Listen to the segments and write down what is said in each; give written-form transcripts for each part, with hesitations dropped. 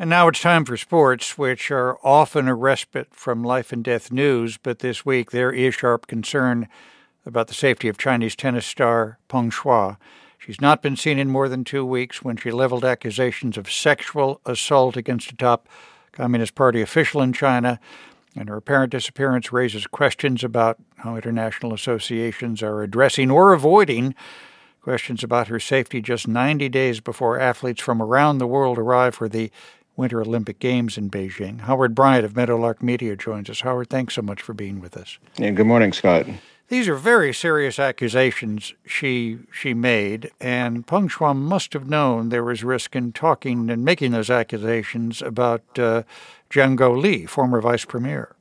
And now it's time for sports, which are often a respite from life and death news. But this week, there is sharp concern about the safety of Chinese tennis star Peng Shuai. She's not been seen in more than 2 weeks when she leveled accusations of sexual assault against a top Communist Party official in China. And her apparent disappearance raises questions about how international associations are addressing or avoiding questions about her safety just 90 days before athletes from around the world arrive for the Winter Olympic Games in Beijing. Howard Bryant of Meadowlark Media joins us. Howard, thanks so much for being with us. Yeah, good morning, Scott. These are very serious accusations she made, and Peng Shuai must have known there was risk in talking and making those accusations about Zhang Guoli, former vice premier.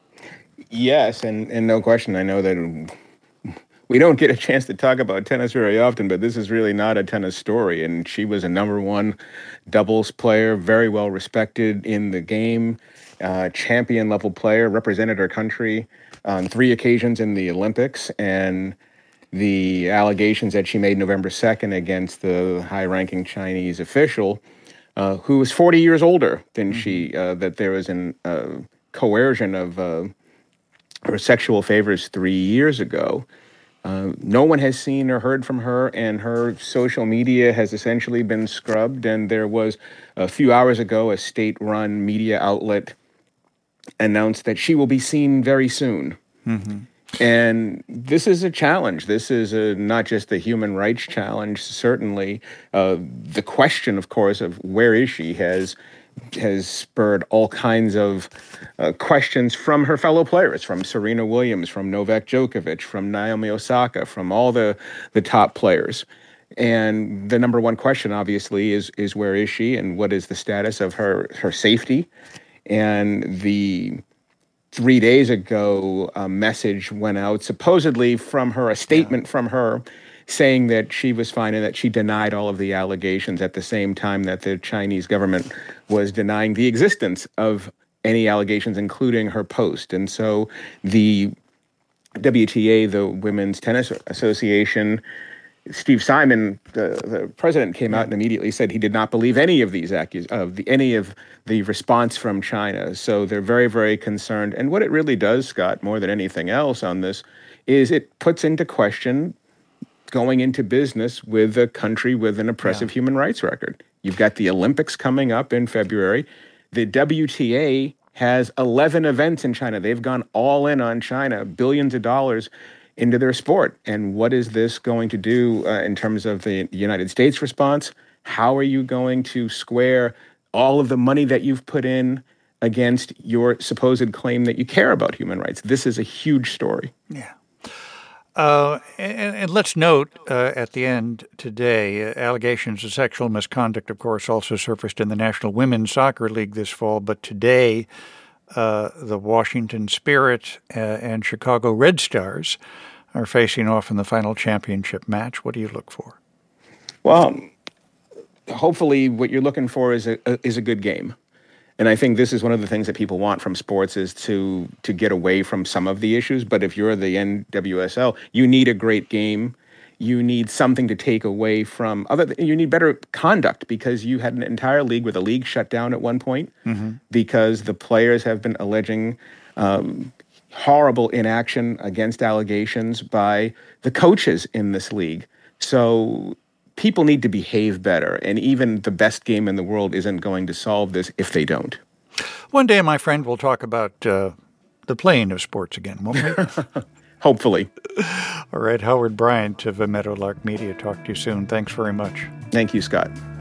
Yes, and no question. I know that we don't get a chance to talk about tennis very often, but this is really not a tennis story. And she was a number one doubles player, very well respected in the game, champion level player, represented her country on 3 occasions in the Olympics. And the allegations that she made November 2nd against the high-ranking Chinese official, who was 40 years older than she, that there was an coercion of her sexual favors 3 years ago. No one has seen or heard from her, and her social media has essentially been scrubbed. And there was, a few hours ago, a state-run media outlet announced that she will be seen very soon. Mm-hmm. And this is a challenge. This is not just a human rights challenge, certainly. The question, of course, of where is she has spurred all kinds of questions from her fellow players, from Serena Williams, from Novak Djokovic, from Naomi Osaka, from all the top players. And the number one question, obviously, is where is she and what is the status of her safety? And the 3 days ago, a message went out, supposedly from her, a statement from her, saying that she was fine and that she denied all of the allegations at the same time that the Chinese government was denying the existence of any allegations, including her post. And so the WTA, the Women's Tennis Association, Steve Simon, the president, came out and immediately said he did not believe any of these any of the response from China. So they're very, very concerned. And what it really does, Scott, more than anything else on this, is it puts into question going into business with a country with an oppressive human rights record. You've got the Olympics coming up in February. The WTA has 11 events in China. They've gone all in on China, billions of dollars into their sport. And what is this going to do in terms of the United States response? How are you going to square all of the money that you've put in against your supposed claim that you care about human rights? This is a huge story. Yeah. And let's note at the end today, allegations of sexual misconduct, of course, also surfaced in the National Women's Soccer League this fall. But today, the Washington Spirit and Chicago Red Stars are facing off in the final championship match. What do you look for? Well, hopefully what you're looking for is a good game. And I think this is one of the things that people want from sports is to get away from some of the issues. But if you're the NWSL, you need a great game. You need something to take away from you need better conduct, because you had an entire league where the league shut down at one point because the players have been alleging horrible inaction against allegations by the coaches in this league. So people need to behave better, and even the best game in the world isn't going to solve this if they don't. One day, my friend, we'll talk about the playing of sports again, won't we? Hopefully. All right, Howard Bryant of Meadowlark Media. Talk to you soon. Thanks very much. Thank you, Scott.